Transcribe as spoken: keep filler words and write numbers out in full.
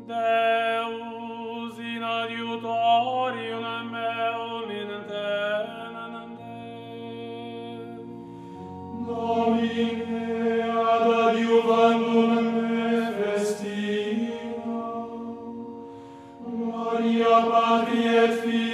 Deus in adiutorium meum in tenende. Domine ad adiuvandum me festina, gloria Patri et Filii